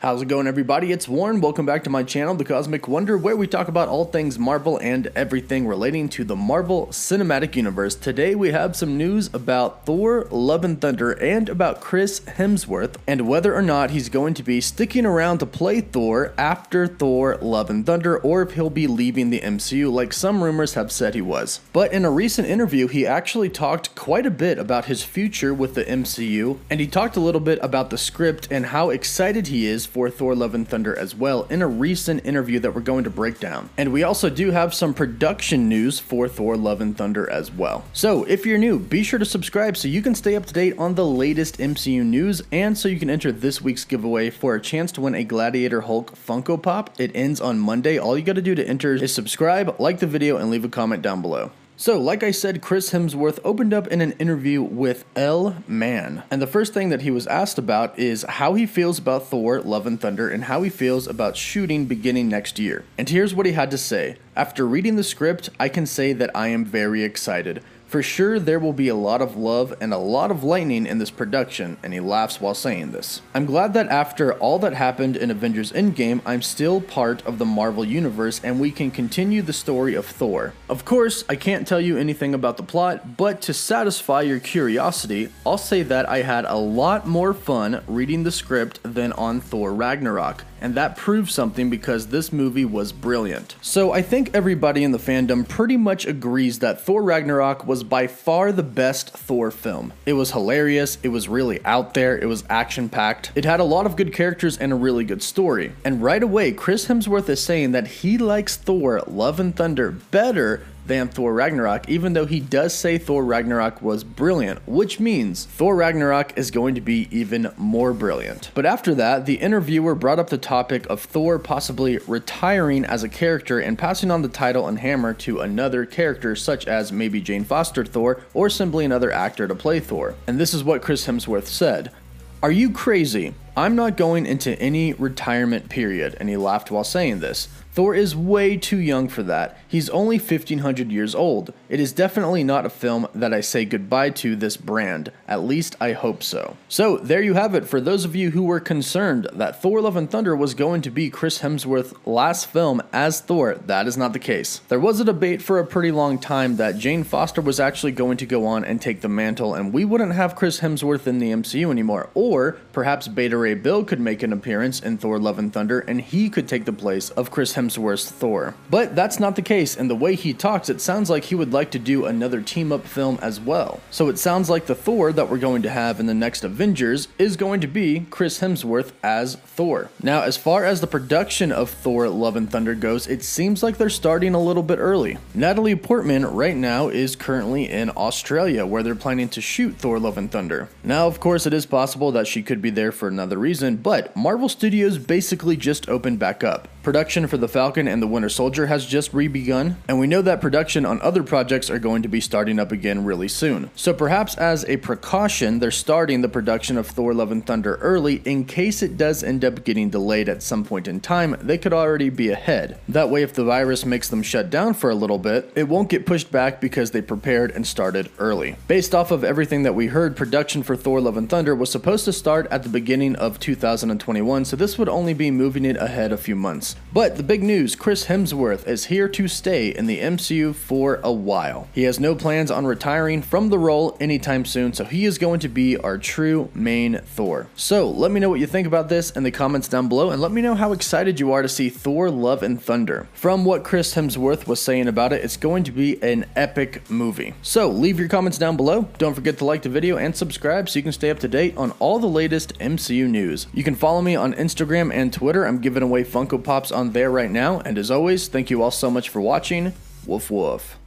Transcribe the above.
How's it going, everybody? It's Warren. Welcome back to my channel, The Cosmic Wonder, where we talk about all things Marvel and everything relating to the Marvel Cinematic Universe. Today we have some news about Thor: Love and Thunder and about Chris Hemsworth and whether or not he's going to be sticking around to play Thor after Thor: Love and Thunder, or if he'll be leaving the MCU like some rumors have said he was. But in a recent interview, he actually talked quite a bit about his future with the MCU, and he talked a little bit about the script and how excited he is for Thor: Love and Thunder as well in a recent interview that we're going to break down. And we also do have some production news for Thor: Love and Thunder as well. So if you're new, be sure to subscribe so you can stay up to date on the latest MCU news, and so you can enter this week's giveaway for a chance to win a Gladiator Hulk Funko Pop. It ends on Monday. All you gotta do to enter is subscribe, like the video, and leave a comment down below. So, like I said, Chris Hemsworth opened up in an interview with Elle Man, and the first thing that he was asked about is how he feels about Thor: Love and Thunder and how he feels about shooting beginning next year. And here's what he had to say. After reading the script, I can say that I am very excited. For sure, there will be a lot of love and a lot of lightning in this production, and he laughs while saying this. I'm glad that after all that happened in Avengers Endgame, I'm still part of the Marvel Universe and we can continue the story of Thor. Of course, I can't tell you anything about the plot, but to satisfy your curiosity, I'll say that I had a lot more fun reading the script than on Thor: Ragnarok. And that proves something because this movie was brilliant. So I think everybody in the fandom pretty much agrees that Thor: Ragnarok was by far the best Thor film. It was hilarious, it was really out there, it was action-packed, it had a lot of good characters and a really good story. And right away, Chris Hemsworth is saying that he likes Thor: Love and Thunder better than Thor: Ragnarok, even though he does say Thor: Ragnarok was brilliant, which means Thor: Ragnarok is going to be even more brilliant. But after that, the interviewer brought up the topic of Thor possibly retiring as a character and passing on the title and hammer to another character, such as maybe Jane Foster Thor, or simply another actor to play Thor. And this is what Chris Hemsworth said. "Are you crazy? I'm not going into any retirement period," and he laughed while saying this. "Thor is way too young for that. He's only 1500 years old. It is definitely not a film that I say goodbye to this brand. At least I hope so." So there you have it for those of you who were concerned that Thor: Love and Thunder was going to be Chris Hemsworth's last film as Thor. That is not the case. There was a debate for a pretty long time that Jane Foster was actually going to go on and take the mantle and we wouldn't have Chris Hemsworth in the MCU anymore. Or perhaps Beta Ray Bill could make an appearance in Thor: Love and Thunder and he could take the place of Chris Hemsworth's Thor. But that's not the case, and the way he talks, it sounds like he would like to do another team-up film as well. So it sounds like the Thor that we're going to have in the next Avengers is going to be Chris Hemsworth as Thor. Now, as far as the production of Thor: Love and Thunder goes, it seems like they're starting a little bit early. Natalie Portman right now is currently in Australia, where they're planning to shoot Thor: Love and Thunder. Now, of course, it is possible that she could be there for another reason, but Marvel Studios basically just opened back up. Production for The Falcon and The Winter Soldier has just re-begun, and we know that production on other projects are going to be starting up again really soon. So perhaps as a precaution, they're starting the production of Thor: Love and Thunder early in case it does end up getting delayed at some point in time. They could already be ahead. That way, if the virus makes them shut down for a little bit, it won't get pushed back because they prepared and started early. Based off of everything that we heard, production for Thor: Love and Thunder was supposed to start at the beginning of 2021, so this would only be moving it ahead a few months. But the big news, Chris Hemsworth is here to stay in the MCU for a while. He has no plans on retiring from the role anytime soon, so he is going to be our true main Thor. So let me know what you think about this in the comments down below, and let me know how excited you are to see Thor: Love and Thunder. From what Chris Hemsworth was saying about it, it's going to be an epic movie. So leave your comments down below. Don't forget to like the video and subscribe so you can stay up to date on all the latest MCU news. You can follow me on Instagram and Twitter. I'm giving away Funko Pops on there right now, and as always, thank you all so much for watching. Woof woof.